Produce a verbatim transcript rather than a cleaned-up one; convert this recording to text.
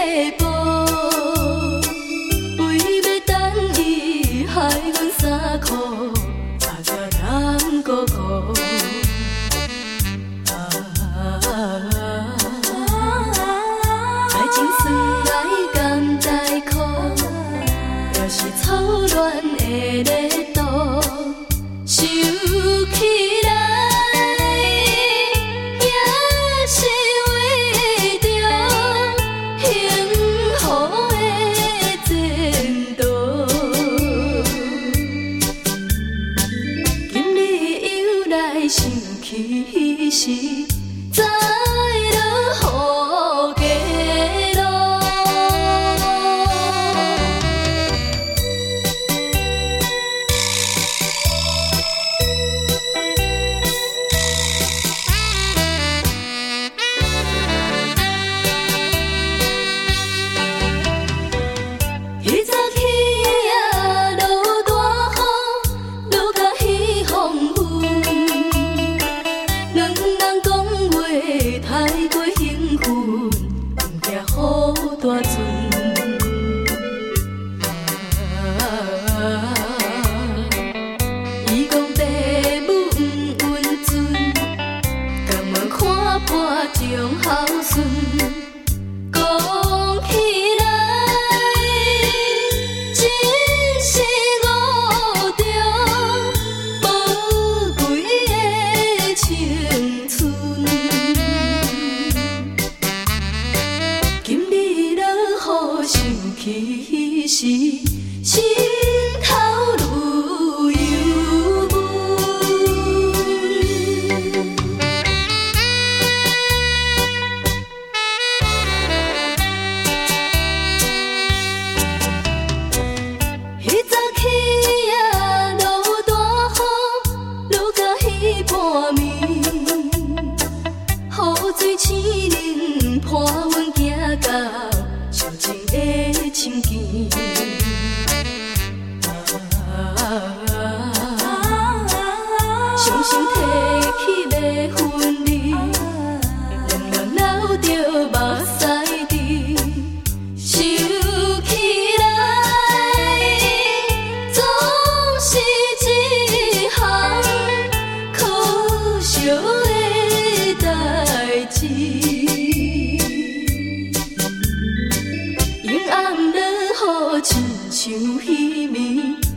步，为要等伊害阮衫裤，才才通顾顾。爱情算来甘在苦，也是草原的热度，想起来。想起时，再落雨加路。迄早起啊，落大雨，落甲彼风雨。太过兴奋，唔惊雨大阵。伊讲父母唔温存，甘愿看破种孝顺。讲起来，真是误着宝贵的青春。想起时，心头愈犹闷。迄早起啊，落大雨，落甲彼半暝，雨水青冷，伴阮行到。小情的情境，伤心提起要分离，两人流着目屎滴，想起来总是一项可惜的代志。暗落雨，亲像稀微。